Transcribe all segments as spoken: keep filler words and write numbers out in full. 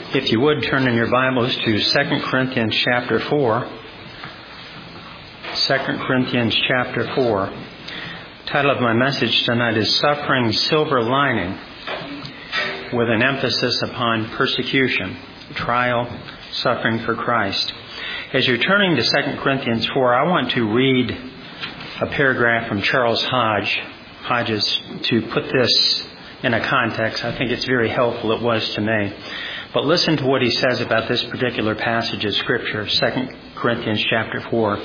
If you would, turn in your Bibles to Second Corinthians chapter four. Second Corinthians chapter four. The title of my message tonight is Suffering Silver Lining, with an emphasis upon persecution, trial, suffering for Christ. As you're turning to Second Corinthians four, I want to read a paragraph from Charles Hodge, Hodges to put this in a context. I think it's very helpful. It was to me. But listen to what he says about this particular passage of Scripture, Second Corinthians chapter four.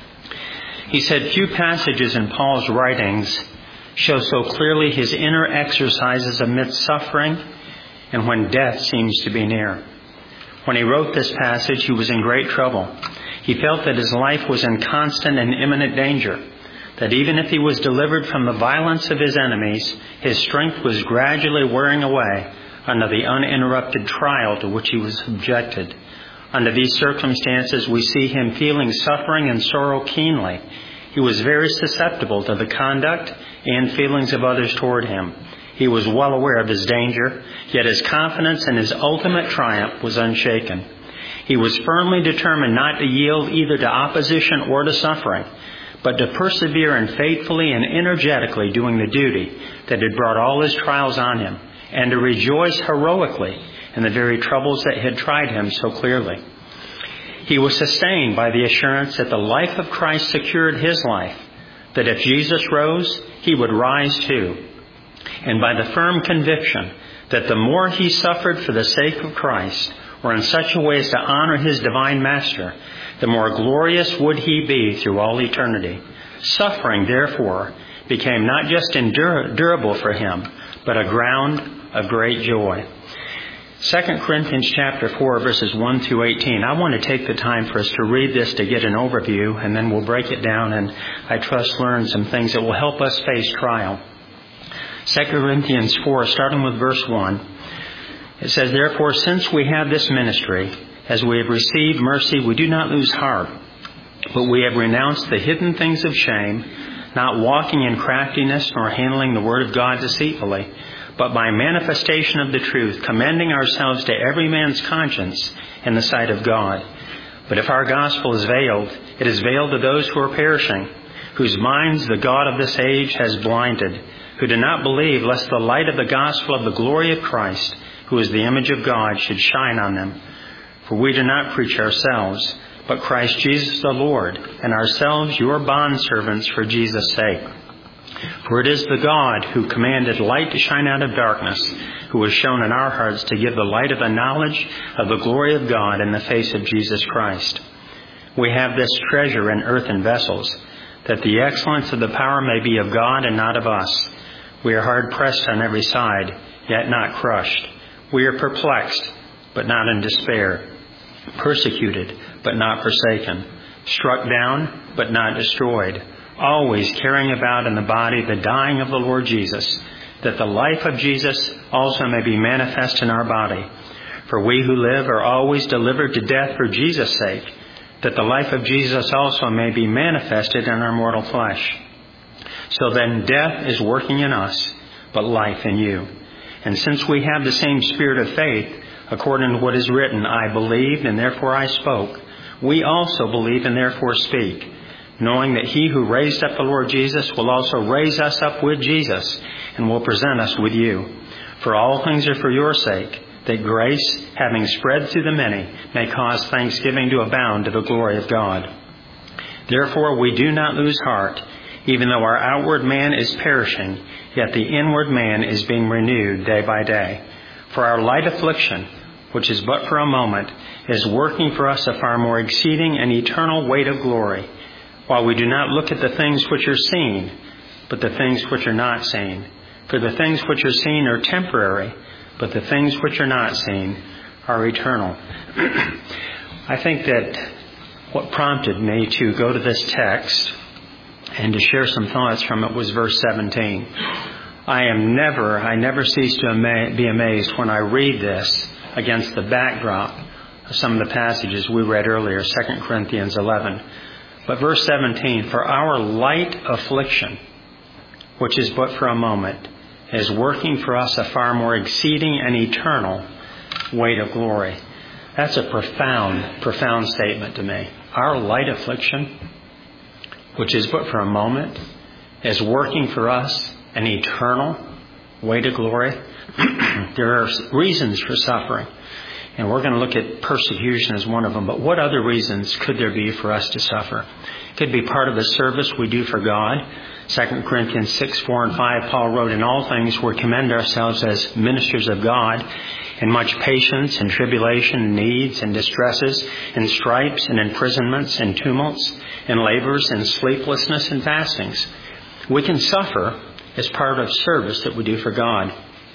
He said, "Few passages in Paul's writings show so clearly his inner exercises amidst suffering and when death seems to be near. When he wrote this passage, he was in great trouble. He felt that his life was in constant and imminent danger, that even if he was delivered from the violence of his enemies, his strength was gradually wearing away under the uninterrupted trial to which he was subjected. Under these circumstances, we see him feeling suffering and sorrow keenly. He was very susceptible to the conduct and feelings of others toward him. He was well aware of his danger, yet his confidence in his ultimate triumph was unshaken. He was firmly determined not to yield either to opposition or to suffering, but to persevere in faithfully and energetically doing the duty that had brought all his trials on him, and to rejoice heroically in the very troubles that had tried him so clearly. He was sustained by the assurance that the life of Christ secured his life, that if Jesus rose, he would rise too, and by the firm conviction that the more he suffered for the sake of Christ, or in such a way as to honor his divine Master, the more glorious would he be through all eternity. Suffering, therefore, became not just endurable for him, but a ground of great joy." Second Corinthians chapter four, verses one through eighteen. I want to take the time for us to read this to get an overview, and then we'll break it down and I trust learn some things that will help us face trial. Second Corinthians four, starting with verse one. It says, "Therefore, since we have this ministry, as we have received mercy, we do not lose heart, but we have renounced the hidden things of shame, not walking in craftiness nor handling the word of God deceitfully, but by manifestation of the truth, commending ourselves to every man's conscience in the sight of God. But if our gospel is veiled, it is veiled to those who are perishing, whose minds the God of this age has blinded, who do not believe, lest the light of the gospel of the glory of Christ, who is the image of God, should shine on them. For we do not preach ourselves, but Christ Jesus the Lord, and ourselves your bondservants for Jesus' sake. For it is the God who commanded light to shine out of darkness, who has shown in our hearts to give the light of the knowledge of the glory of God in the face of Jesus Christ. We have this treasure in earthen vessels, that the excellence of the power may be of God and not of us. We are hard pressed on every side, yet not crushed. We are perplexed, but not in despair. Persecuted, but not forsaken. Struck down, but not destroyed. Always carrying about in the body the dying of the Lord Jesus, that the life of Jesus also may be manifest in our body. For we who live are always delivered to death for Jesus' sake, that the life of Jesus also may be manifested in our mortal flesh. So then death is working in us, but life in you. And since we have the same spirit of faith, according to what is written, I believed and therefore I spoke, we also believe and therefore speak, knowing that he who raised up the Lord Jesus will also raise us up with Jesus and will present us with you. For all things are for your sake, that grace, having spread through the many, may cause thanksgiving to abound to the glory of God. Therefore we do not lose heart, even though our outward man is perishing, yet the inward man is being renewed day by day. For our light affliction, which is but for a moment, is working for us a far more exceeding and eternal weight of glory, while we do not look at the things which are seen, but the things which are not seen. For the things which are seen are temporary, but the things which are not seen are eternal." I think that what prompted me to go to this text and to share some thoughts from it was verse seventeen. I am never, I never cease to ama- be amazed when I read this against the backdrop of some of the passages we read earlier, Second Corinthians eleven. But verse seventeen, "For our light affliction, which is but for a moment, is working for us a far more exceeding and eternal weight of glory. That's a profound, profound statement to me. Our light affliction, which is but for a moment, is working for us an eternal weight of glory. There are reasons for suffering, and we're going to look at persecution as one of them. But what other reasons could there be for us to suffer? It could be part of the service we do for God. Second Corinthians six, four and five, Paul wrote, "In all things we commend ourselves as ministers of God, in much patience and tribulation and needs and distresses and stripes and imprisonments and tumults and labors and sleeplessness and fastings." We can suffer as part of service that we do for God.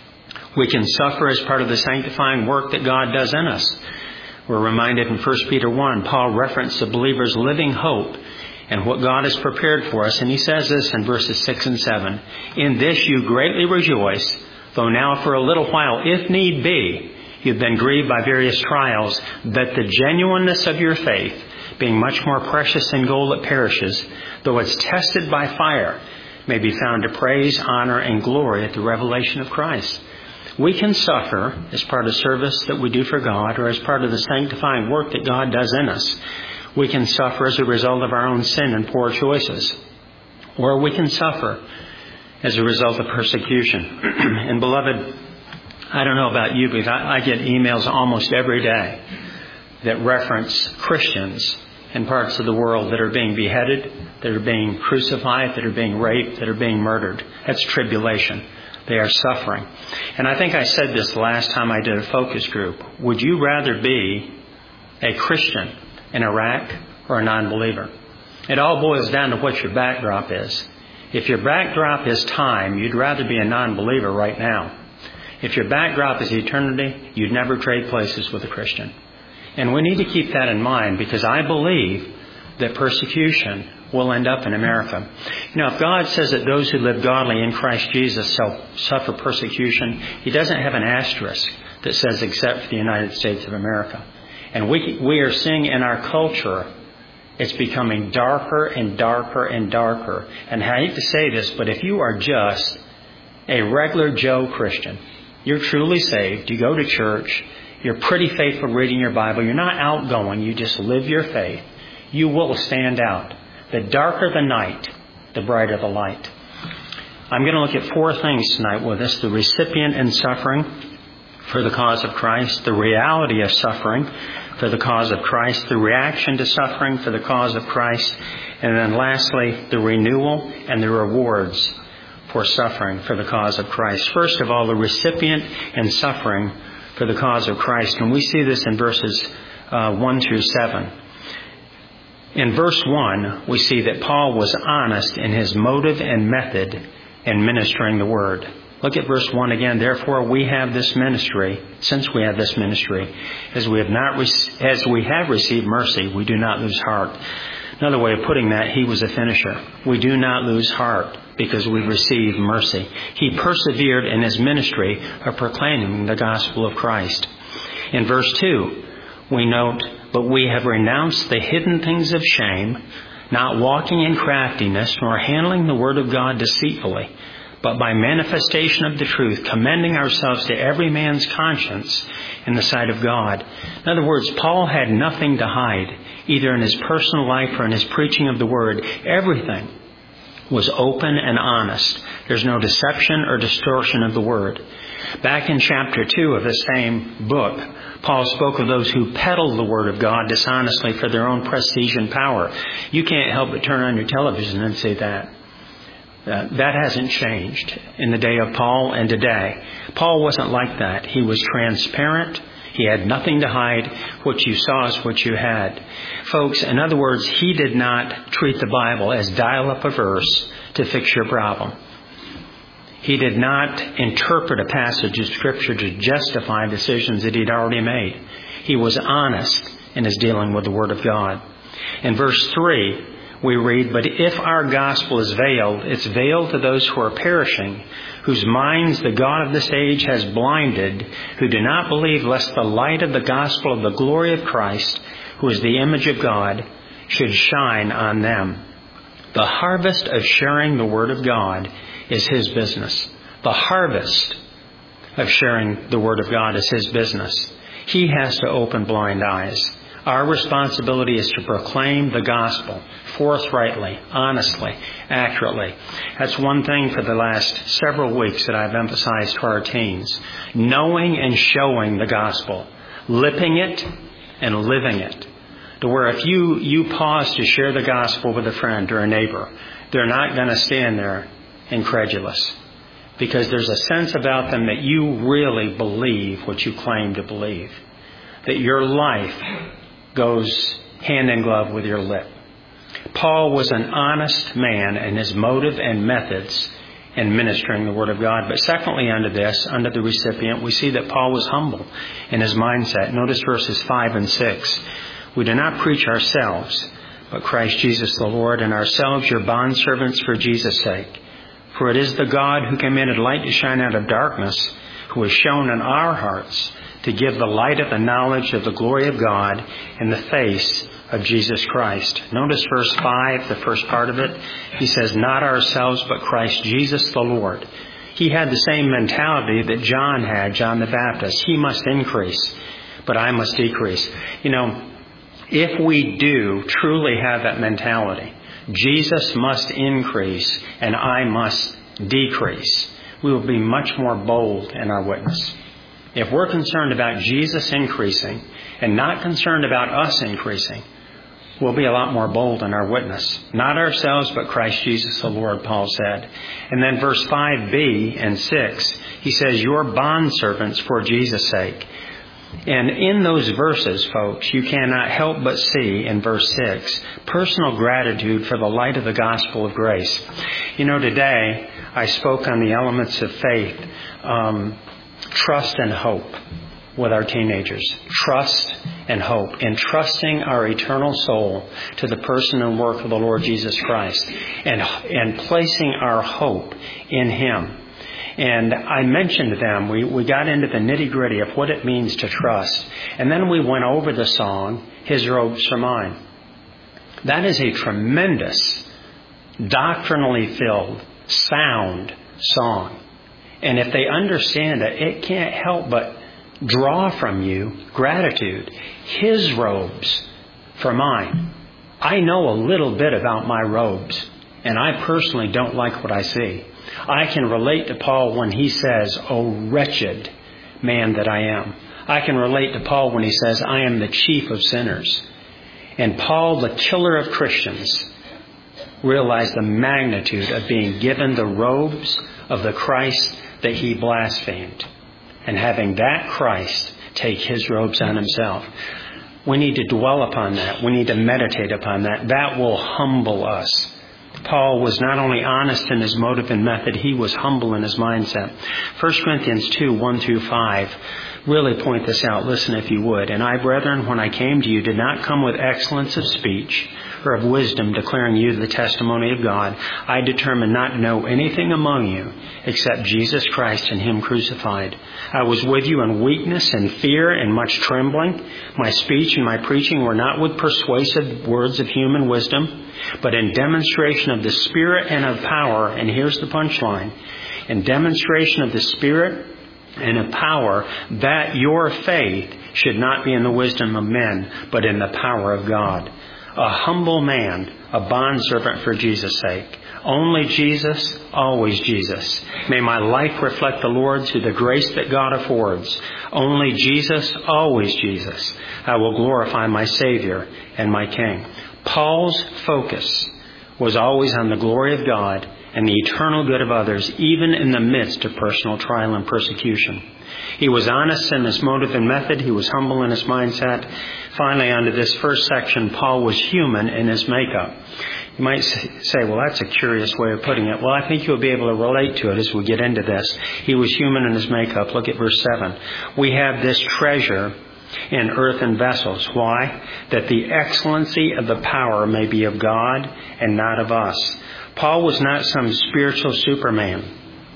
We can suffer as part of the sanctifying work that God does in us. We're reminded in First Peter one, Paul referenced the believer's living hope and what God has prepared for us. And he says this in verses six and seven. "In this you greatly rejoice, though now for a little while, if need be, you've been grieved by various trials, that the genuineness of your faith, being much more precious than gold that perishes, though it's tested by fire, may be found to praise, honor, and glory at the revelation of Christ." We can suffer as part of service that we do for God, or as part of the sanctifying work that God does in us. We can suffer as a result of our own sin and poor choices. Or we can suffer as a result of persecution. And beloved, I don't know about you, but I, I get emails almost every day that reference Christians in parts of the world that are being beheaded, that are being crucified, that are being raped, that are being murdered. That's tribulation. They are suffering. And I think I said this the last time I did a focus group. Would you rather be a Christian in Iraq or a non-believer? It all boils down to what your backdrop is. If your backdrop is time, you'd rather be a non-believer right now. If your backdrop is eternity, you'd never trade places with a Christian. And we need to keep that in mind, because I believe that persecution will end up in America. You know, if God says that those who live godly in Christ Jesus shall suffer persecution, He doesn't have an asterisk that says except for the United States of America. And we we are seeing in our culture, it's becoming darker and darker and darker. And I hate to say this, but if you are just a regular Joe Christian, you're truly saved, you go to church, you're pretty faithful reading your Bible, you're not outgoing, you just live your faith, you will stand out. The darker the night, the brighter the light. I'm going to look at four things tonight with us: the recipient in suffering for the cause of Christ, the reality of suffering for the cause of Christ, the reaction to suffering for the cause of Christ, and then lastly, the renewal and the rewards for suffering for the cause of Christ. First of all, the recipient in suffering for the cause of Christ. And we see this in verses uh, one through seven. In verse one, we see that Paul was honest in his motive and method in ministering the word. Look at verse one again. "Therefore we have this ministry, since we have this ministry, as we have not re- as we have received mercy, we do not lose heart." Another way of putting that, he was a finisher. We do not lose heart because we receive mercy. He persevered in his ministry of proclaiming the gospel of Christ. In verse two, we note, "But we have renounced the hidden things of shame, not walking in craftiness, nor handling the word of God deceitfully, but by manifestation of the truth, commending ourselves to every man's conscience in the sight of God." In other words, Paul had nothing to hide, either in his personal life or in his preaching of the word. Everything was open and honest. There's no deception or distortion of the word. Back in chapter two of the same book, Paul spoke of those who peddle the word of God dishonestly for their own prestige and power. You can't help but turn on your television and see that. Uh, that hasn't changed in the day of Paul and today. Paul wasn't like that. He was transparent. He had nothing to hide. What you saw is what you had. Folks, in other words, he did not treat the Bible as dial up a verse to fix your problem. He did not interpret a passage of Scripture to justify decisions that he'd already made. He was honest in his dealing with the Word of God. In verse three, we read, "But if our gospel is veiled, it's veiled to those who are perishing, whose minds the God of this age has blinded, who do not believe, lest the light of the gospel of the glory of Christ, who is the image of God, should shine on them." The harvest of sharing the Word of God is His business. The harvest of sharing the Word of God is His business. He has to open blind eyes. Our responsibility is to proclaim the gospel forthrightly, honestly, accurately. That's one thing for the last several weeks that I've emphasized to our teens. Knowing and showing the gospel. Lipping it and living it. To where if you, you pause to share the gospel with a friend or a neighbor, they're not going to stand there incredulous. Because there's a sense about them that you really believe what you claim to believe. That your life goes hand in glove with your lip. Paul was an honest man in his motive and methods in ministering the Word of God. But secondly, under this, under the recipient, we see that Paul was humble in his mindset. Notice verses five and six. We do not preach ourselves, but Christ Jesus the Lord, and ourselves your bondservants for Jesus' sake. For it is the God who commanded light to shine out of darkness, who has shown in our hearts to give the light of the knowledge of the glory of God in the face of Jesus Christ. Notice verse five, the first part of it. He says, not ourselves, but Christ Jesus the Lord. He had the same mentality that John had, John the Baptist. He must increase, but I must decrease. You know, if we do truly have that mentality, Jesus must increase and I must decrease, we will be much more bold in our witness. If we're concerned about Jesus increasing and not concerned about us increasing, we'll be a lot more bold in our witness. Not ourselves, but Christ Jesus the Lord, Paul said. And then verse five b and six, he says, your bondservants for Jesus' sake. And in those verses, folks, you cannot help but see in verse six, personal gratitude for the light of the gospel of grace. You know, today I spoke on the elements of faith, um, trust and hope with our teenagers. Trust and hope. Entrusting our eternal soul to the person and work of the Lord Jesus Christ. And, and placing our hope in Him. And I mentioned to them, we, we got into the nitty-gritty of what it means to trust. And then we went over the song, His Robes Are Mine. That is a tremendous, doctrinally filled, sound song. And if they understand it, it can't help but draw from you gratitude. His robes for mine. I know a little bit about my robes, and I personally don't like what I see. I can relate to Paul when he says, "O wretched man that I am." I can relate to Paul when he says, "I am the chief of sinners." And Paul, the killer of Christians, realized the magnitude of being given the robes of the Christ that he blasphemed. And having that Christ take his robes on himself. We need to dwell upon that. We need to meditate upon that. That will humble us. Paul was not only honest in his motive and method, he was humble in his mindset. First Corinthians two, one through five really point this out. Listen if you would. And I, brethren, when I came to you, did not come with excellence of speech or of wisdom, declaring you the testimony of God. I determined not to know anything among you except Jesus Christ and Him crucified. I was with you in weakness and fear and much trembling. My speech and my preaching were not with persuasive words of human wisdom, but in demonstration of the Spirit and of power. And here's the punchline. In demonstration of the Spirit and of power, that your faith should not be in the wisdom of men, but in the power of God. A humble man, a bondservant for Jesus' sake. Only Jesus, always Jesus. May my life reflect the Lord through the grace that God affords. Only Jesus, always Jesus. I will glorify my Savior and my King. Paul's focus was always on the glory of God and the eternal good of others, even in the midst of personal trial and persecution. He was honest in his motive and method. He was humble in his mindset. Finally, under this first section, Paul was human in his makeup. You might say, well, that's a curious way of putting it. Well, I think you'll be able to relate to it as we get into this. He was human in his makeup. Look at verse seven. We have this treasure in earthen vessels. Why? That the excellency of the power may be of God and not of us. Paul was not some spiritual superman.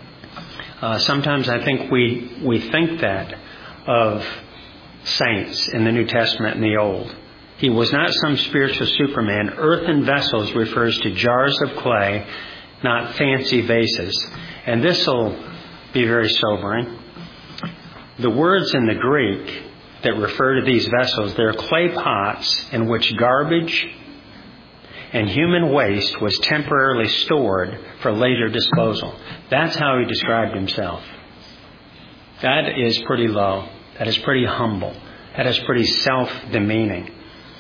Uh, sometimes I think we, we think that of saints in the New Testament and the Old. He was not some spiritual superman. Earthen vessels refers to jars of clay, not fancy vases. And this will be very sobering. The words in the Greek that refer to these vessels. They're clay pots in which garbage and human waste was temporarily stored for later disposal. That's how he described himself. That is pretty low. That is pretty humble. That is pretty self-demeaning.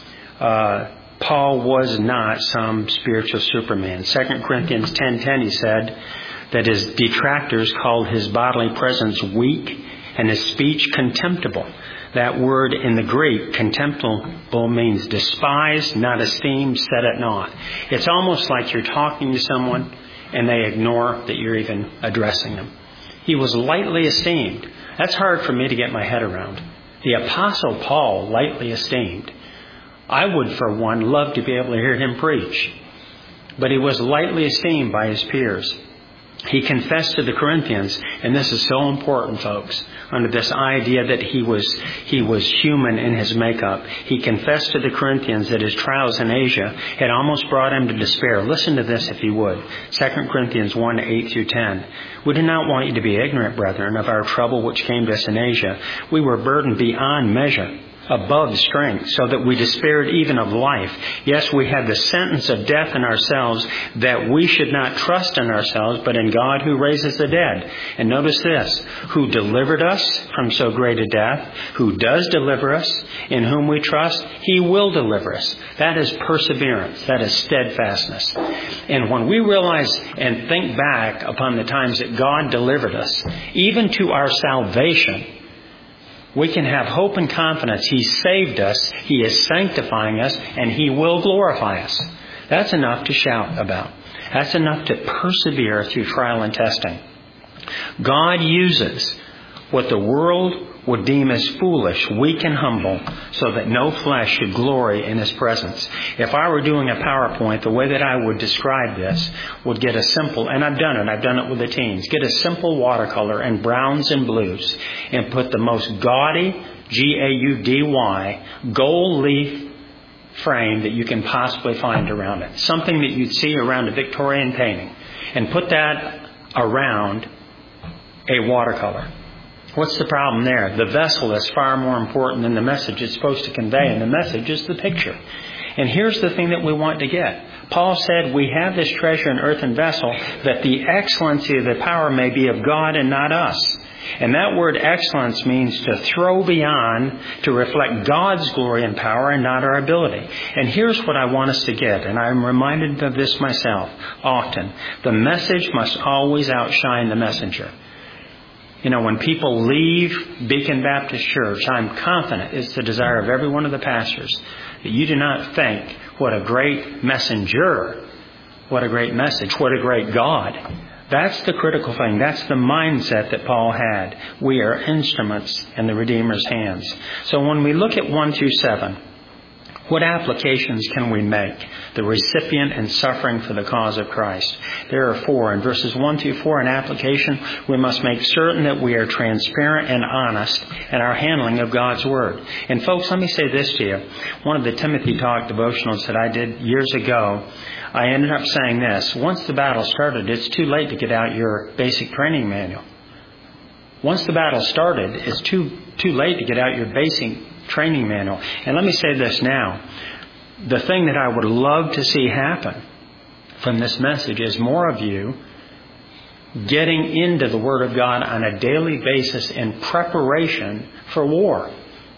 Uh, Paul was not some spiritual superman. Second Corinthians ten ten, he said that his detractors called his bodily presence weak and his speech contemptible. That word in the Greek, contemptible, means despised, not esteemed, set at naught. It's almost like you're talking to someone and they ignore that you're even addressing them. He was lightly esteemed. That's hard for me to get my head around. The Apostle Paul, lightly esteemed. I would, for one, love to be able to hear him preach. But he was lightly esteemed by his peers. He confessed to the Corinthians, and this is so important, folks, under this idea that he was he was human in his makeup. He confessed to the Corinthians that his trials in Asia had almost brought him to despair. Listen to this if you would. Second Corinthians one, eight through ten. We do not want you to be ignorant, brethren, of our trouble which came to us in Asia. We were burdened beyond measure, above strength, so that we despaired even of life. Yes, we had the sentence of death in ourselves, that we should not trust in ourselves, but in God who raises the dead. And notice this, who delivered us from so great a death, who does deliver us, in whom we trust, he will deliver us. That is perseverance. That is steadfastness. And when we realize and think back upon the times that God delivered us, even to our salvation, we can have hope and confidence. He saved us, He is sanctifying us, and He will glorify us. That's enough to shout about. That's enough to persevere through trial and testing. God uses what the world would deem as foolish, weak and humble, so that no flesh should glory in His presence. If I were doing a PowerPoint, the way that I would describe this would get a simple, and I've done it, I've done it with the teens, get a simple watercolor in browns and blues and put the most gaudy, G A U D Y, gold leaf frame that you can possibly find around it. Something that you'd see around a Victorian painting. And put that around a watercolor. What's the problem there? The vessel is far more important than the message it's supposed to convey, and the message is the picture. And here's the thing that we want to get. Paul said, we have this treasure in earthen vessel, that the excellency of the power may be of God and not us. And that word excellence means to throw beyond, to reflect God's glory and power and not our ability. And here's what I want us to get, and I'm reminded of this myself often. The message must always outshine the messenger. You know, when people leave Beacon Baptist Church, I'm confident it's the desire of every one of the pastors that you do not think, what a great messenger, what a great message, what a great God. That's the critical thing. That's the mindset that Paul had. We are instruments in the Redeemer's hands. So when we look at one through seven, what applications can we make? The recipient and suffering for the cause of Christ. There are four. In verses one through four, in application, we must make certain that we are transparent and honest in our handling of God's Word. And folks, let me say this to you. One of the Timothy Talk devotionals that I did years ago, I ended up saying this. Once the battle started, it's too late to get out your basic training manual. Once the battle started, it's too too late to get out your basic training manual. And let me say this now. The thing that I would love to see happen from this message is more of you getting into the Word of God on a daily basis in preparation for war.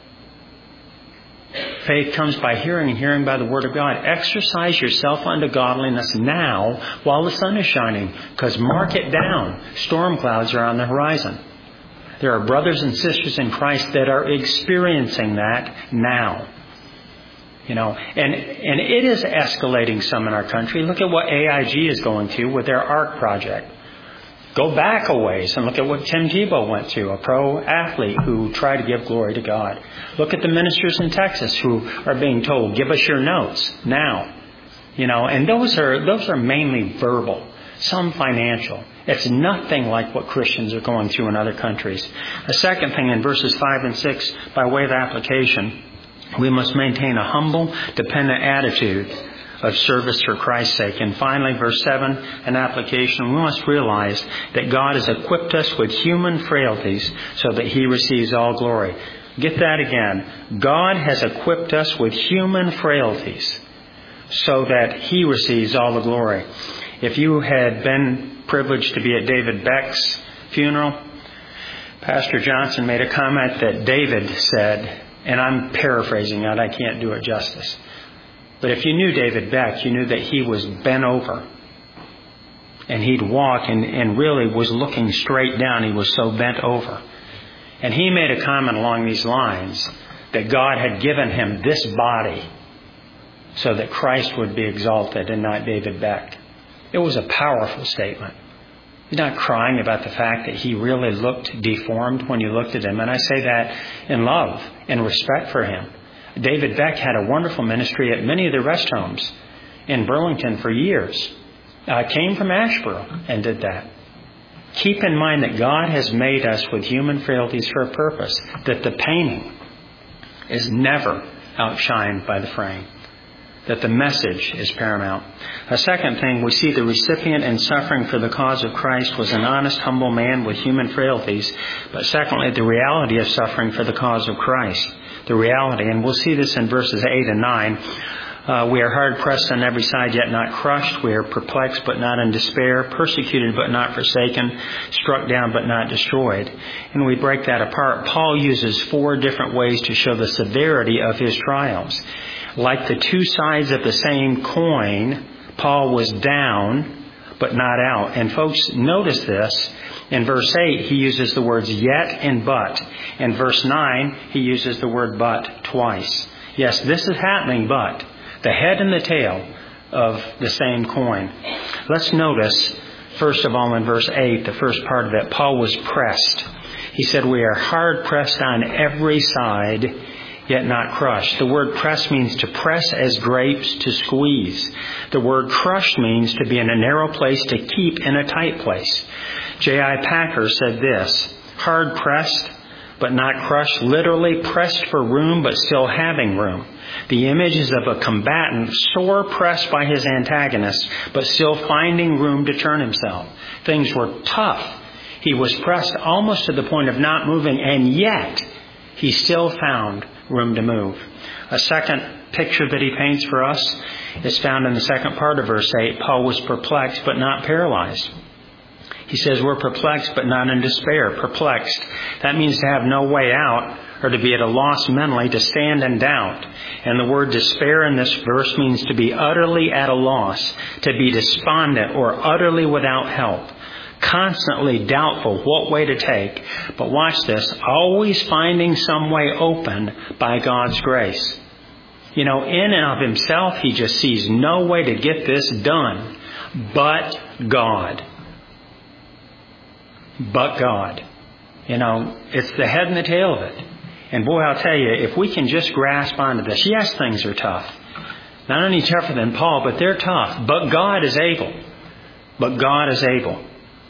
Faith comes by hearing, and hearing by the Word of God. Exercise yourself unto godliness now while the sun is shining, because mark it down. Storm clouds are on the horizon. There are brothers and sisters in Christ that are experiencing that now. You know, and, and it is escalating some in our country. Look at what A I G is going through with their ARC project. Go back a ways and look at what Tim Tebow went through, a pro athlete who tried to give glory to God. Look at the ministers in Texas who are being told, give us your notes now. You know, and those are those are mainly verbal, some financial. It's nothing like what Christians are going through in other countries. The second thing in verses five and six, by way of application, we must maintain a humble, dependent attitude of service for Christ's sake. And finally, verse seven, an application, we must realize that God has equipped us with human frailties so that He receives all glory. Get that again. God has equipped us with human frailties so that He receives all the glory. If you had been privileged to be at David Beck's funeral, Pastor Johnson made a comment that David said, and I'm paraphrasing that, I can't do it justice. But if you knew David Beck, you knew that he was bent over. And he'd walk and, and really was looking straight down. He was so bent over. And he made a comment along these lines that God had given him this body so that Christ would be exalted and not David Beck. It was a powerful statement. He's not crying about the fact that he really looked deformed when you looked at him. And I say that in love and respect for him. David Beck had a wonderful ministry at many of the rest homes in Burlington for years. Uh, came from Asheboro and did that. Keep in mind that God has made us with human frailties for a purpose, that the painting is never outshined by the frame, that the message is paramount. A second thing, we see the recipient in suffering for the cause of Christ was an honest, humble man with human frailties. But secondly, the reality of suffering for the cause of Christ. The reality, and we'll see this in verses eight and nine. Uh, we are hard pressed on every side, yet not crushed. We are perplexed, but not in despair. Persecuted, but not forsaken. Struck down, but not destroyed. And we break that apart. Paul uses four different ways to show the severity of his trials. Like the two sides of the same coin, Paul was down, but not out. And folks, notice this. In verse eight, he uses the words yet and but. In verse nine, he uses the word but twice. Yes, this is happening, but the head and the tail of the same coin. Let's notice, first of all, in verse eight, the first part of it, Paul was pressed. He said, we are hard pressed on every side, yet not crushed. The word press means to press as grapes to squeeze. The word crushed means to be in a narrow place, to keep in a tight place. J I Packer said this, hard pressed, but not crushed, literally pressed for room, but still having room. The image is of a combatant sore pressed by his antagonist, but still finding room to turn himself. Things were tough. He was pressed almost to the point of not moving, and yet he still found room to move. A second picture that he paints for us is found in the second part of verse eight. Paul was perplexed, but not paralyzed. He says we're perplexed, but not in despair. Perplexed. That means to have no way out, or to be at a loss mentally, to stand in doubt. And the word despair in this verse means to be utterly at a loss, to be despondent or utterly without help, constantly doubtful what way to take. But watch this, always finding some way open by God's grace. You know, in and of himself, he just sees no way to get this done but God. But God. You know, it's the head and the tail of it. And boy, I'll tell you, if we can just grasp onto this, yes, things are tough. Not only tougher than Paul, but they're tough. But God is able. But God is able.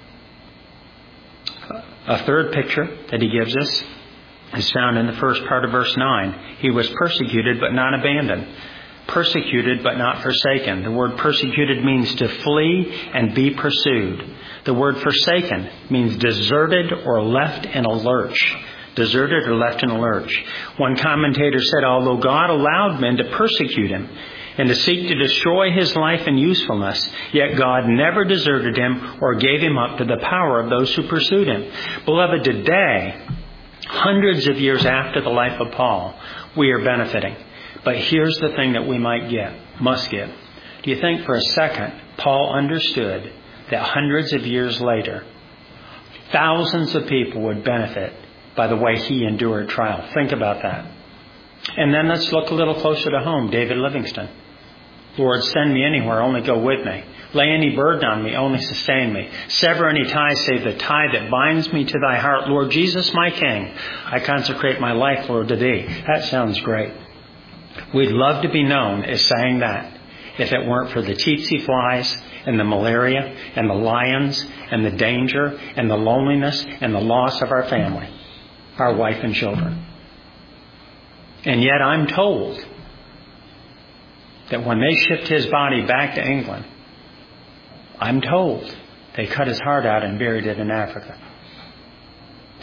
A third picture that he gives us is found in the first part of verse nine. He was persecuted, but not abandoned. Persecuted, but not forsaken. The word persecuted means to flee and be pursued. The word forsaken means deserted or left in a lurch. Deserted or left in a lurch. One commentator said, although God allowed men to persecute him and to seek to destroy his life and usefulness, yet God never deserted him or gave him up to the power of those who pursued him. Beloved, today, hundreds of years after the life of Paul, we are benefiting. But here's the thing that we might get, must get. Do you think for a second Paul understood that hundreds of years later, thousands of people would benefit by the way he endured trial? Think about that. And then let's look a little closer to home. David Livingstone. Lord, send me anywhere, only go with me. Lay any burden on me, only sustain me. Sever any tie save the tie that binds me to thy heart. Lord Jesus, my King, I consecrate my life, Lord, to thee. That sounds great. We'd love to be known as saying that if it weren't for the tsetse flies and the malaria and the lions and the danger and the loneliness and the loss of our family, our wife and children. And yet I'm told that when they shipped his body back to England, I'm told they cut his heart out and buried it in Africa.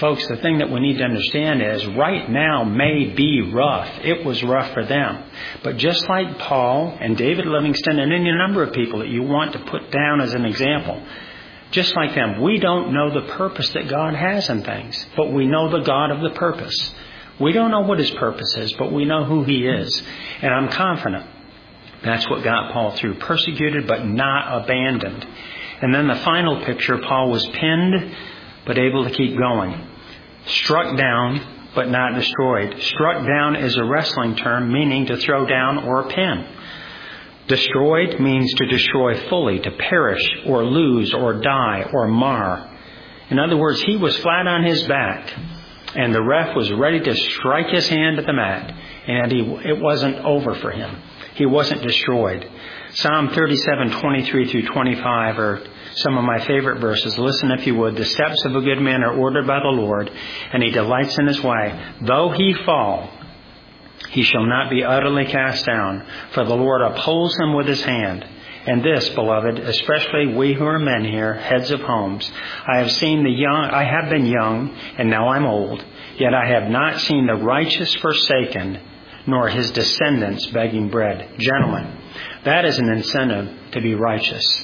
Folks, the thing that we need to understand is right now may be rough. It was rough for them. But just like Paul and David Livingston and any number of people that you want to put down as an example, just like them, we don't know the purpose that God has in things, but we know the God of the purpose. We don't know what His purpose is, but we know who He is. And I'm confident that's what got Paul through. Persecuted, but not abandoned. And then the final picture, Paul was pinned, but able to keep going. Struck down, but not destroyed. Struck down is a wrestling term meaning to throw down or pin. Destroyed means to destroy fully, to perish or lose or die or mar. In other words, he was flat on his back, and the ref was ready to strike his hand at the mat, and he, it wasn't over for him. He wasn't destroyed. Psalm thirty-seven, twenty-three through twenty-five are some of my favorite verses. Listen if you would. The steps of a good man are ordered by the Lord, and he delights in his way. Though he fall, he shall not be utterly cast down, for the Lord upholds him with his hand. And this, beloved, especially we who are men here, heads of homes, I have seen the young, I have been young, and now I'm old, yet I have not seen the righteous forsaken, nor his descendants begging bread. Gentlemen, that is an incentive to be righteous.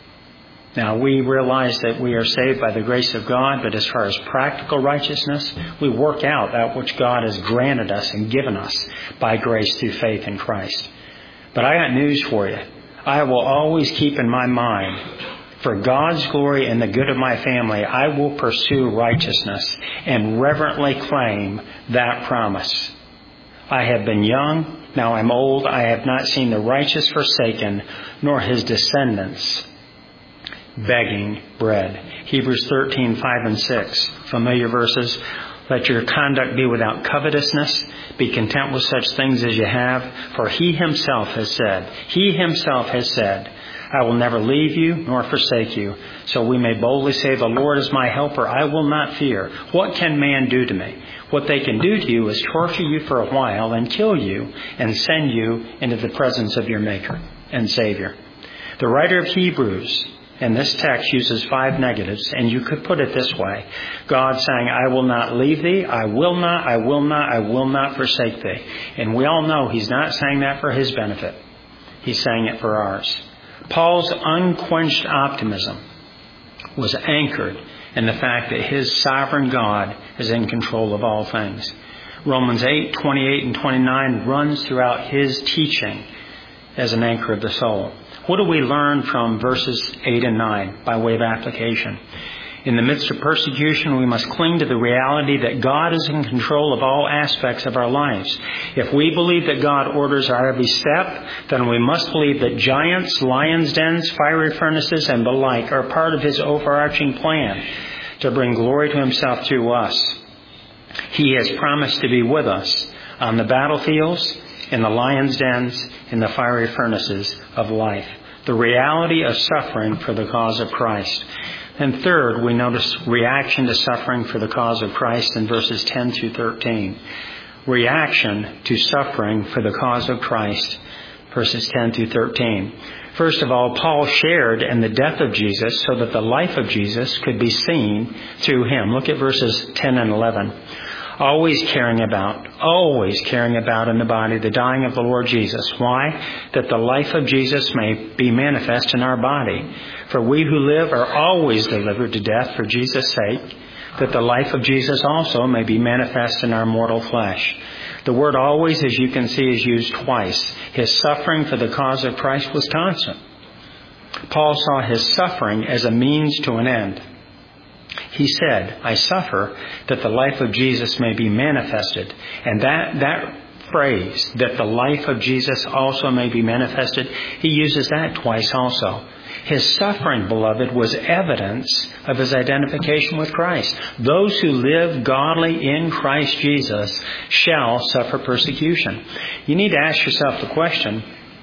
Now, we realize that we are saved by the grace of God, but as far as practical righteousness, we work out that which God has granted us and given us by grace through faith in Christ. But I got news for you. I will always keep in my mind, for God's glory and the good of my family, I will pursue righteousness and reverently claim that promise. I have been young, now I'm old, I have not seen the righteous forsaken, nor his descendants begging bread. Hebrews thirteen, five and six, familiar verses. Let your conduct be without covetousness. Be content with such things as you have. For he himself has said, he himself has said, I will never leave you nor forsake you. So we may boldly say, the Lord is my helper. I will not fear. What can man do to me? What they can do to you is torture you for a while and kill you and send you into the presence of your Maker and Savior. The writer of Hebrews in this text uses five negatives, and you could put it this way. God saying, I will not leave thee, I will not, I will not, I will not forsake thee. And we all know he's not saying that for his benefit. He's saying it for ours. Paul's unquenched optimism was anchored in the fact that his sovereign God is in control of all things. Romans eight, twenty-eight and twenty-nine runs throughout his teaching as an anchor of the soul. What do we learn from verses eight and nine by way of application? In the midst of persecution, we must cling to the reality that God is in control of all aspects of our lives. If we believe that God orders our every step, then we must believe that giants, lions' dens, fiery furnaces, and the like are part of his overarching plan to bring glory to himself through us. He has promised to be with us on the battlefields, in the lions' dens, in the fiery furnaces of life. The reality of suffering for the cause of Christ. And third, we notice reaction to suffering for the cause of Christ in verses ten through thirteen. Reaction to suffering for the cause of Christ, verses ten through thirteen. First of all, Paul shared in the death of Jesus so that the life of Jesus could be seen through him. Look at verses ten and eleven. Always caring about, always caring about in the body the dying of the Lord Jesus. Why? That the life of Jesus may be manifest in our body. For we who live are always delivered to death for Jesus' sake, that the life of Jesus also may be manifest in our mortal flesh. The word always, as you can see, is used twice. His suffering for the cause of Christ was constant. Paul saw his suffering as a means to an end. He said, I suffer that the life of Jesus may be manifested. And that, that phrase, that the life of Jesus also may be manifested, he uses that twice also. His suffering, beloved, was evidence of his identification with Christ. Those who live godly in Christ Jesus shall suffer persecution. You need to ask yourself the question,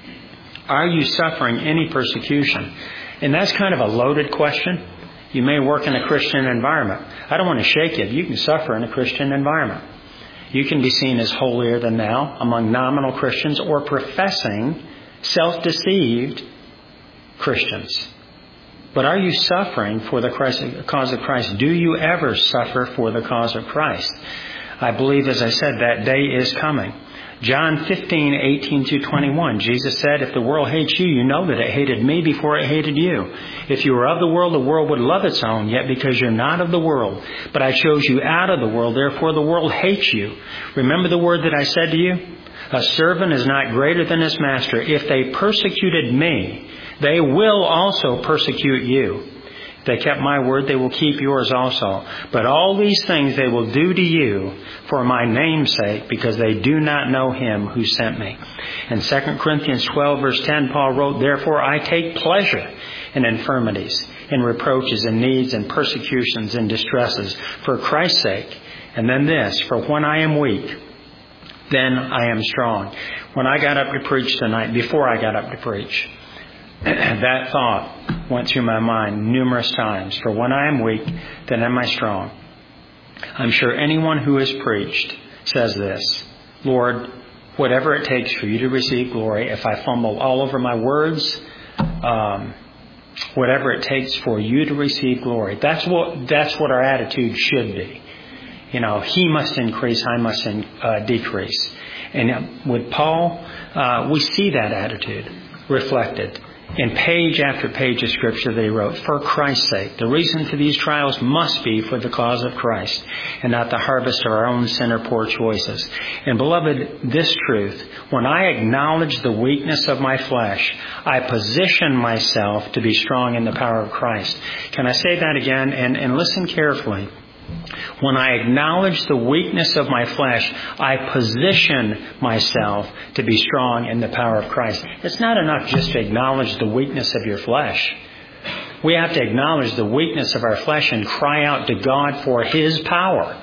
are you suffering any persecution? And that's kind of a loaded question. You may work in a Christian environment. I don't want to shake you. You can suffer in a Christian environment. You can be seen as holier than thou among nominal Christians or professing, self-deceived Christians. But are you suffering for the Christ, cause of Christ? Do you ever suffer for the cause of Christ? I believe, as I said, that day is coming. John fifteen, eighteen to twenty-one, Jesus said, if the world hates you, you know that it hated me before it hated you. If you were of the world, the world would love its own, yet because you're not of the world, but I chose you out of the world, therefore the world hates you. Remember the word that I said to you? A servant is not greater than his master. If they persecuted me, they will also persecute you. If they kept my word, they will keep yours also. But all these things they will do to you for my name's sake, because they do not know him who sent me. In Second Corinthians twelve, verse ten, Paul wrote, therefore I take pleasure in infirmities, in reproaches, in needs, and persecutions, and distresses, for Christ's sake. And then this, for when I am weak, then I am strong. When I got up to preach tonight, before I got up to preach, that thought went through my mind numerous times. For when I am weak, then am I strong. I'm sure anyone who has preached says this, Lord, whatever it takes for you to receive glory, if I fumble all over my words, um, whatever it takes for you to receive glory. That's what that's what our attitude should be. You know, he must increase, I must in, uh, decrease. And with Paul, uh, we see that attitude reflected in page after page of Scripture they wrote, for Christ's sake. The reason for these trials must be for the cause of Christ, and not the harvest of our own sin or poor choices. And beloved, this truth, when I acknowledge the weakness of my flesh, I position myself to be strong in the power of Christ. Can I say that again? And, and listen carefully. When I acknowledge the weakness of my flesh, I position myself to be strong in the power of Christ. It's not enough just to acknowledge the weakness of your flesh. We have to acknowledge the weakness of our flesh and cry out to God for his power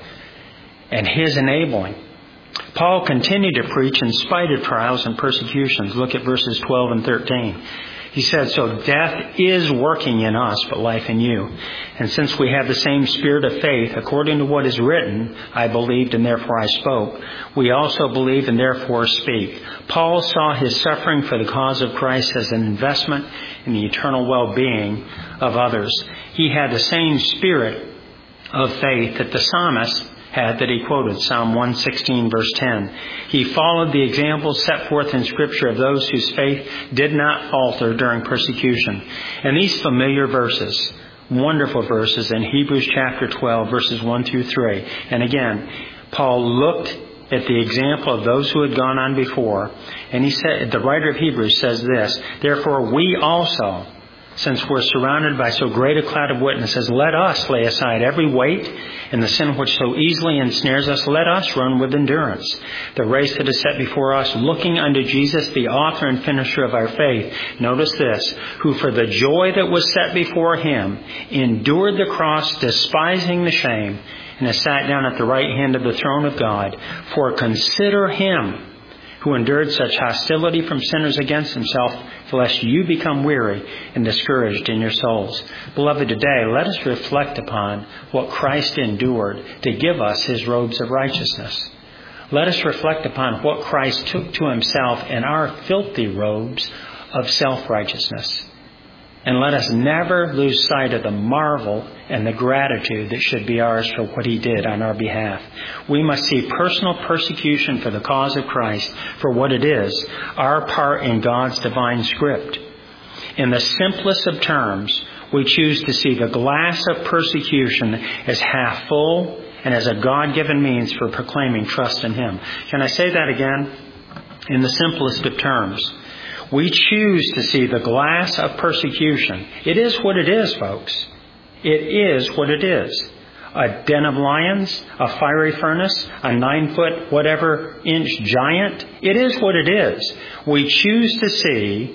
and his enabling. Paul continued to preach in spite of trials and persecutions. Look at verses twelve and thirteen. He said, so death is working in us, but life in you. And since we have the same spirit of faith, according to what is written, I believed and therefore I spoke, we also believe and therefore speak. Paul saw his suffering for the cause of Christ as an investment in the eternal well-being of others. He had the same spirit of faith that the psalmist had that he quoted, Psalm one sixteen, verse ten. He followed the examples set forth in Scripture of those whose faith did not falter during persecution. And these familiar verses, wonderful verses in Hebrews chapter twelve, verses one through three. And again, Paul looked at the example of those who had gone on before, and he said, the writer of Hebrews says this, therefore we also, since we're surrounded by so great a cloud of witnesses, let us lay aside every weight and the sin which so easily ensnares us. Let us run with endurance the race that is set before us, looking unto Jesus, the author and finisher of our faith. Notice this, who for the joy that was set before him endured the cross, despising the shame, and has sat down at the right hand of the throne of God. For consider him who endured such hostility from sinners against himself, lest you become weary and discouraged in your souls. Beloved, today let us reflect upon what Christ endured to give us his robes of righteousness. Let us reflect upon what Christ took to himself in our filthy robes of self-righteousness. And let us never lose sight of the marvel and the gratitude that should be ours for what he did on our behalf. We must see personal persecution for the cause of Christ for what it is, our part in God's divine script. In the simplest of terms, we choose to see the glass of persecution as half full and as a God-given means for proclaiming trust in him. Can I say that again? In the simplest of terms, we choose to see the glass of persecution. It is what it is, folks. It is what it is. A den of lions, a fiery furnace, a nine-foot, whatever inch giant. It is what it is. We choose to see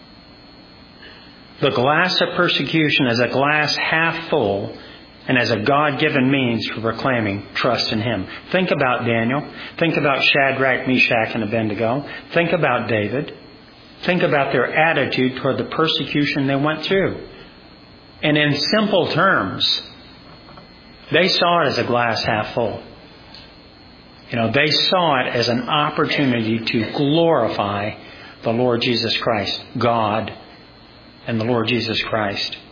the glass of persecution as a glass half full and as a God-given means for proclaiming trust in him. Think about Daniel. Think about Shadrach, Meshach, and Abednego. Think about David. Think about their attitude toward the persecution they went through. And in simple terms, they saw it as a glass half full. You know, they saw it as an opportunity to glorify the Lord Jesus Christ, God and the Lord Jesus Christ.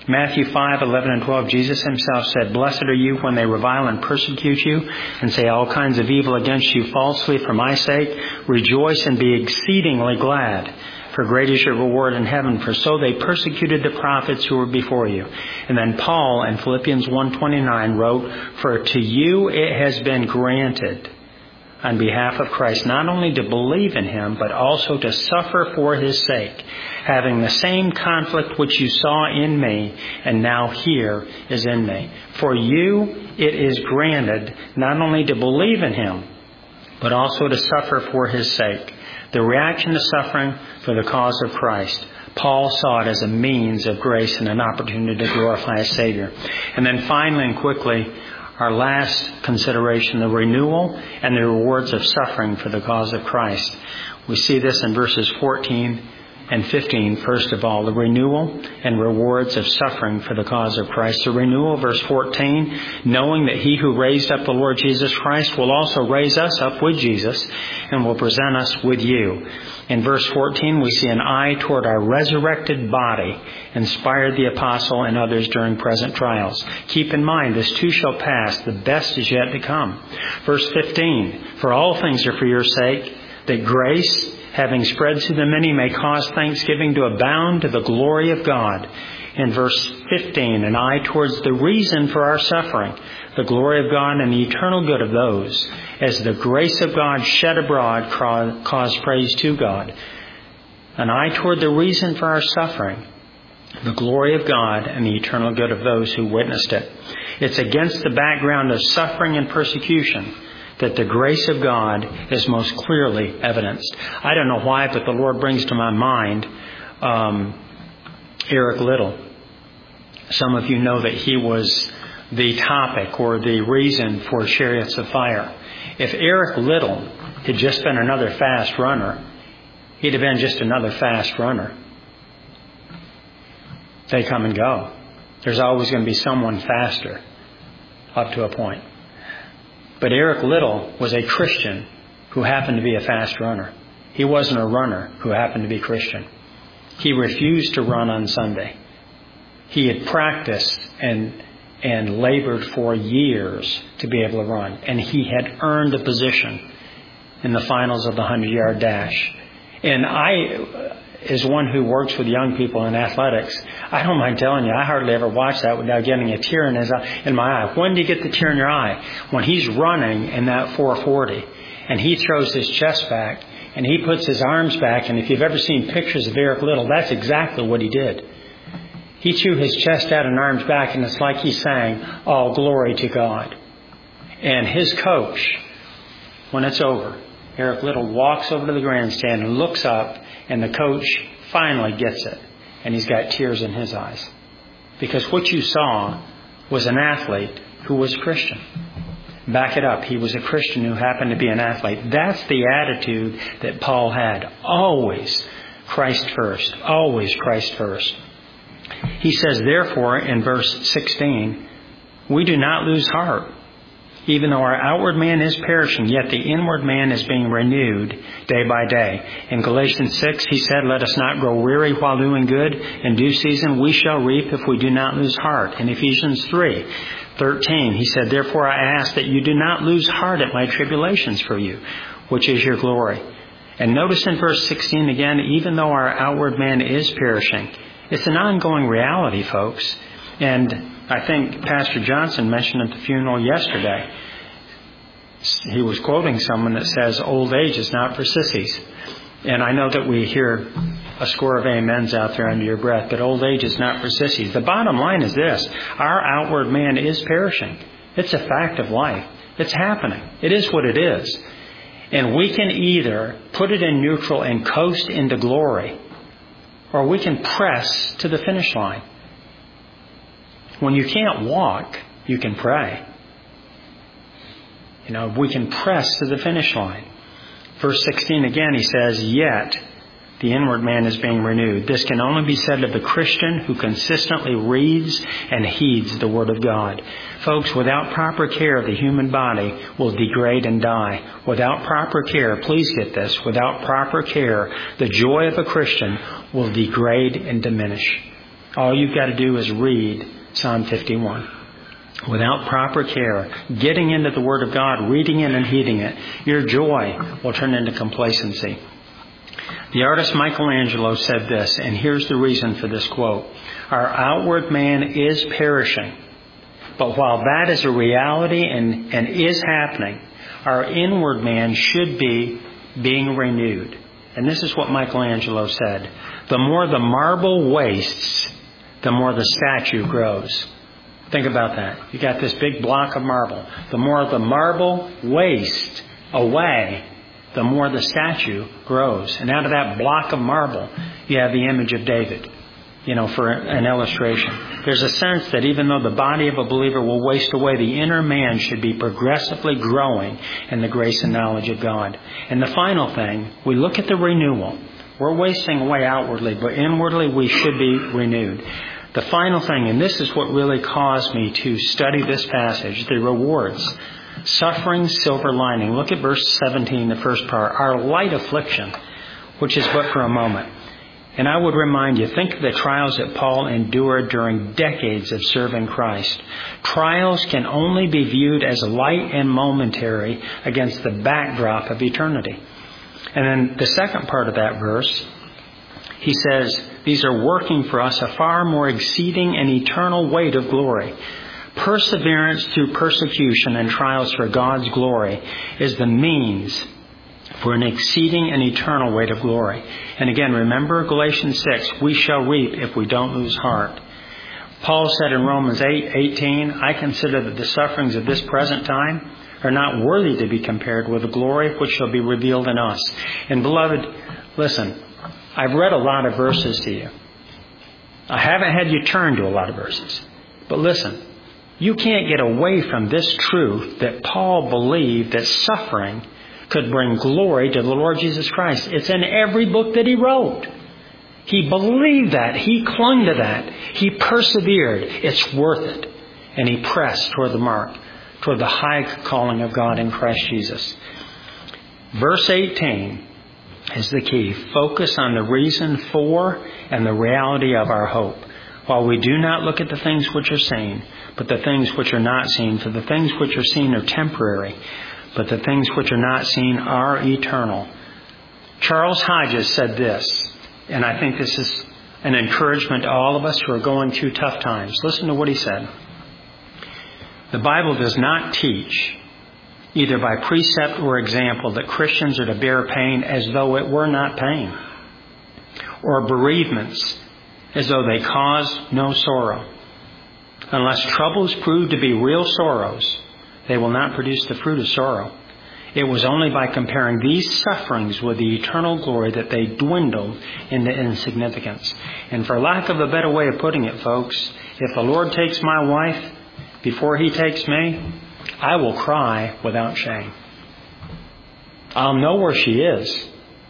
Matthew five, eleven and twelve, Jesus himself said, "Blessed are you when they revile and persecute you and say all kinds of evil against you falsely for my sake. Rejoice and be exceedingly glad, for great is your reward in heaven, for so they persecuted the prophets who were before you." And then Paul in Philippians one twenty-nine wrote, "For to you it has been granted on behalf of Christ not only to believe in him, but also to suffer for his sake, having the same conflict which you saw in me, and now here is in me. For you it is granted not only to believe in him, but also to suffer for his sake." The reaction to suffering for the cause of Christ. Paul saw it as a means of grace and an opportunity to glorify his Savior. And then finally and quickly, our last consideration, the renewal and the rewards of suffering for the cause of Christ. We see this in verses fourteen and fifteen. First of all, the renewal and rewards of suffering for the cause of Christ. The renewal, verse fourteen, knowing that he who raised up the Lord Jesus Christ will also raise us up with Jesus and will present us with you. In verse fourteen, we see an eye toward our resurrected body, inspired the apostle and others during present trials. Keep in mind, this too shall pass. The best is yet to come. Verse fifteen, for all things are for your sake, that grace, having spread to the many, may cause thanksgiving to abound to the glory of God. In verse fifteen, an eye towards the reason for our suffering, the glory of God and the eternal good of those, as the grace of God shed abroad cause praise to God. An eye toward the reason for our suffering, the glory of God and the eternal good of those who witnessed it. It's against the background of suffering and persecution that the grace of God is most clearly evidenced. I don't know why, but the Lord brings to my mind um, Eric Liddell. Some of you know that he was the topic or the reason for Chariots of Fire. If Eric Liddell had just been another fast runner, he'd have been just another fast runner. They come and go. There's always going to be someone faster up to a point. But Eric Liddell was a Christian who happened to be a fast runner. He wasn't a runner who happened to be Christian. He refused to run on Sunday. He had practiced and and labored for years to be able to run. And he had earned a position in the finals of the hundred-yard dash. And I, as one who works with young people in athletics, I don't mind telling you, I hardly ever watch that without getting a tear in, his eye, in my eye. When do you get the tear in your eye? When he's running in that four forty and he throws his chest back and he puts his arms back. And if you've ever seen pictures of Eric Liddell, that's exactly what he did. He threw his chest out and arms back, and it's like he sang, "All glory to God." And his coach, when it's over, Eric Liddell walks over to the grandstand and looks up, and the coach finally gets it. And he's got tears in his eyes. Because what you saw was an athlete who was a Christian. Back it up. He was a Christian who happened to be an athlete. That's the attitude that Paul had. Always Christ first. Always Christ first. He says, therefore, in verse sixteen, we do not lose heart. Even though our outward man is perishing, yet the inward man is being renewed day by day. In Galatians six, he said, let us not grow weary while doing good. In due season we shall reap if we do not lose heart. In Ephesians three thirteen, he said, therefore I ask that you do not lose heart at my tribulations for you, which is your glory. And notice in verse sixteen again, even though our outward man is perishing, it's an ongoing reality, folks. And I think Pastor Johnson mentioned at the funeral yesterday, he was quoting someone that says, old age is not for sissies. And I know that we hear a score of amens out there under your breath, but old age is not for sissies. The bottom line is this: our outward man is perishing. It's a fact of life. It's happening. It is what it is. And we can either put it in neutral and coast into glory, or we can press to the finish line. When you can't walk, you can pray. You know, we can press to the finish line. Verse sixteen again, he says, yet the inward man is being renewed. This can only be said of the Christian who consistently reads and heeds the Word of God. Folks, without proper care, the human body will degrade and die. Without proper care, please get this, without proper care, the joy of a Christian will degrade and diminish. All you've got to do is read Psalm fifty-one. Without proper care, getting into the Word of God, reading it and heeding it, your joy will turn into complacency. The artist Michelangelo said this, and here's the reason for this quote. Our outward man is perishing, but while that is a reality and, and is happening, our inward man should be being renewed. And this is what Michelangelo said. The more the marble wastes, the more the statue grows. Think about that. You got this big block of marble. The more the marble wastes away, the more the statue grows. And out of that block of marble, you have the image of David, you know, for an illustration. There's a sense that even though the body of a believer will waste away, the inner man should be progressively growing in the grace and knowledge of God. And the final thing, we look at the renewal. We're wasting away outwardly, but inwardly we should be renewed. The final thing, and this is what really caused me to study this passage, the rewards. Suffering, silver lining. Look at verse seventeen, the first part. Our light affliction, which is but for a moment. And I would remind you, think of the trials that Paul endured during decades of serving Christ. Trials can only be viewed as light and momentary against the backdrop of eternity. And then the second part of that verse, he says, these are working for us a far more exceeding and eternal weight of glory. Perseverance through persecution and trials for God's glory is the means for an exceeding and eternal weight of glory. And again, remember Galatians six, we shall reap if we don't lose heart. Paul said in Romans eight eighteen, I consider that the sufferings of this present time are not worthy to be compared with the glory which shall be revealed in us. And beloved, listen, I've read a lot of verses to you. I haven't had you turn to a lot of verses. But listen, you can't get away from this truth that Paul believed that suffering could bring glory to the Lord Jesus Christ. It's in every book that he wrote. He believed that. He clung to that. He persevered. It's worth it. And he pressed toward the mark, toward the high calling of God in Christ Jesus. Verse eighteen is the key. Focus on the reason for and the reality of our hope. While we do not look at the things which are seen, but the things which are not seen. For the things which are seen are temporary, but the things which are not seen are eternal. Charles Hodges said this, and I think this is an encouragement to all of us who are going through tough times. Listen to what he said. The Bible does not teach, either by precept or example, that Christians are to bear pain as though it were not pain, or bereavements as though they cause no sorrow. Unless troubles prove to be real sorrows, they will not produce the fruit of sorrow. It was only by comparing these sufferings with the eternal glory that they dwindled into insignificance. And for lack of a better way of putting it, folks, if the Lord takes my wife before he takes me, I will cry without shame. I'll know where she is.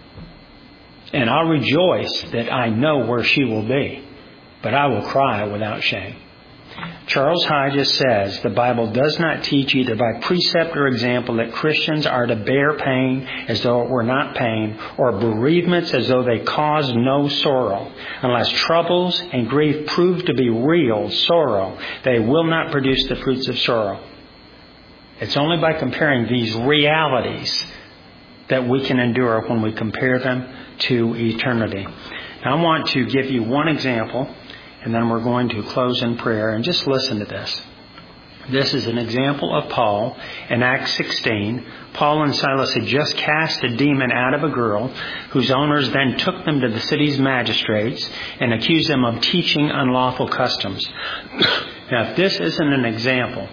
And I'll rejoice that I know where she will be. But I will cry without shame. Charles Hodges says the Bible does not teach either by precept or example that Christians are to bear pain as though it were not pain, or bereavements as though they cause no sorrow. Unless troubles and grief prove to be real sorrow, they will not produce the fruits of sorrow. It's only by comparing these realities that we can endure when we compare them to eternity. Now, I want to give you one example, and then we're going to close in prayer. And just listen to this. This is an example of Paul in Acts sixteen. Paul and Silas had just cast a demon out of a girl, whose owners then took them to the city's magistrates and accused them of teaching unlawful customs. Now, if this isn't an example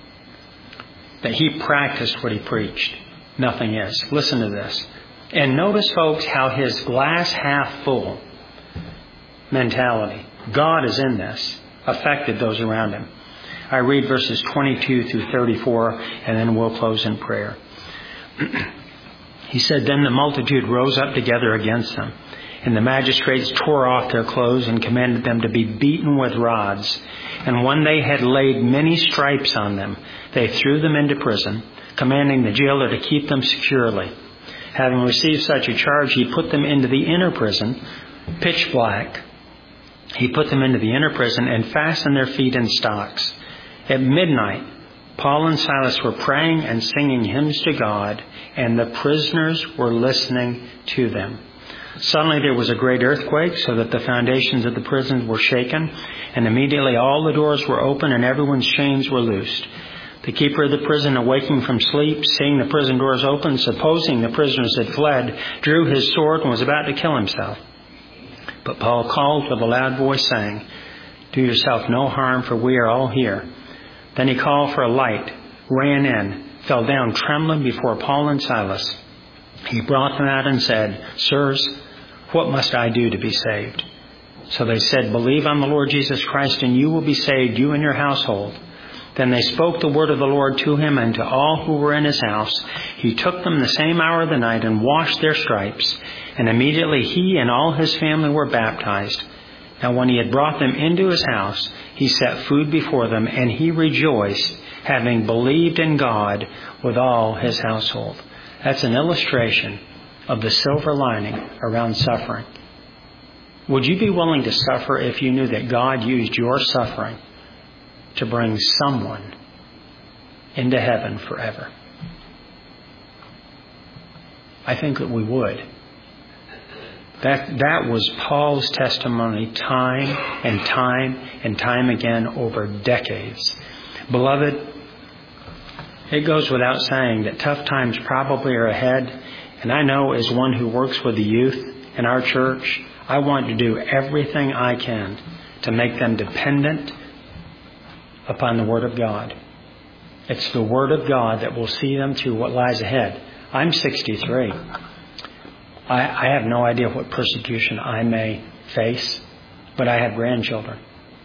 that he practiced what he preached, nothing is. Listen to this. And notice, folks, how his glass half full mentality, God is in this, affected those around him. I read verses twenty-two through thirty-four, and then we'll close in prayer. He said, Then the multitude rose up together against them, and the magistrates tore off their clothes and commanded them to be beaten with rods. And when they had laid many stripes on them, they threw them into prison, commanding the jailer to keep them securely. Having received such a charge, he put them into the inner prison, pitch black, He put them into the inner prison and fastened their feet in stocks. At midnight, Paul and Silas were praying and singing hymns to God, and the prisoners were listening to them. Suddenly there was a great earthquake, so that the foundations of the prison were shaken, and immediately all the doors were open and everyone's chains were loosed. The keeper of the prison, awaking from sleep, seeing the prison doors open, supposing the prisoners had fled, drew his sword and was about to kill himself. But Paul called with a loud voice, saying, "Do yourself no harm, for we are all here." Then he called for a light, ran in, fell down trembling before Paul and Silas. He brought them out and said, "Sirs, what must I do to be saved?" So they said, "Believe on the Lord Jesus Christ, and you will be saved, you and your household." Then they spoke the word of the Lord to him and to all who were in his house. He took them the same hour of the night and washed their stripes. And immediately he and all his family were baptized. Now when he had brought them into his house, he set food before them, and he rejoiced, having believed in God with all his household. That's an illustration of the silver lining around suffering. Would you be willing to suffer if you knew that God used your suffering to bring someone into heaven forever? I think that we would. That that was Paul's testimony time and time and time again over decades. Beloved, it goes without saying that tough times probably are ahead. And I know as one who works with the youth in our church, I want to do everything I can to make them dependent upon the Word of God. It's the Word of God that will see them through what lies ahead. I'm sixty-three. I, I have no idea what persecution I may face, but I have grandchildren.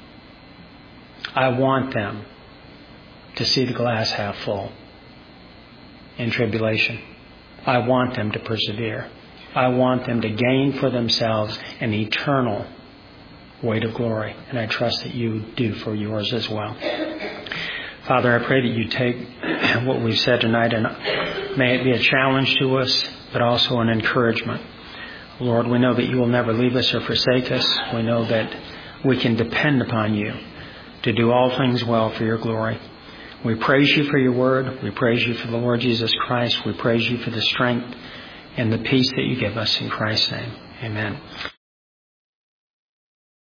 I want them to see the glass half full in tribulation. I want them to persevere. I want them to gain for themselves an eternal weight of glory. And I trust that you do for yours as well. Father, I pray that you take what we've said tonight and may it be a challenge to us, but also an encouragement. Lord, we know that you will never leave us or forsake us. We know that we can depend upon you to do all things well for your glory. We praise you for your word. We praise you for the Lord Jesus Christ. We praise you for the strength and the peace that you give us in Christ's name. Amen.